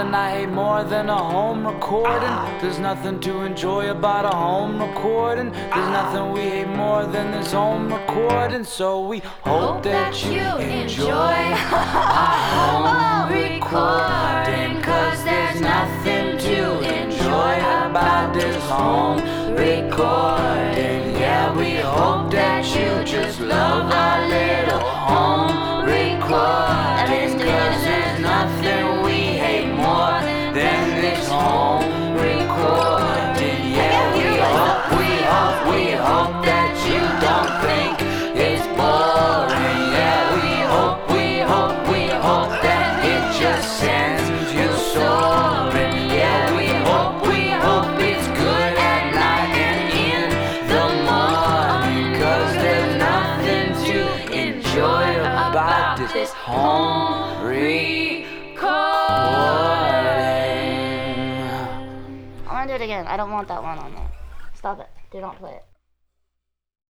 nothing I hate more than a home recording. There's nothing to enjoy about a home recording. There's nothing we hate more than this home recording. So we hope that you enjoy our home recording, 'cause there's nothing to enjoy about this home recording. Yeah, we hope that you just love our little home recording, 'cause there's nothing we hate more than this home recording. Yeah, we hope that you don't think it's boring. Yeah, we hope that it just sends you soaring. Yeah, we hope it's good at night and in the morning, 'cause there's nothing to enjoy about this home recording. I want to do it again. I don't want that one on there. Stop it. Do not play it.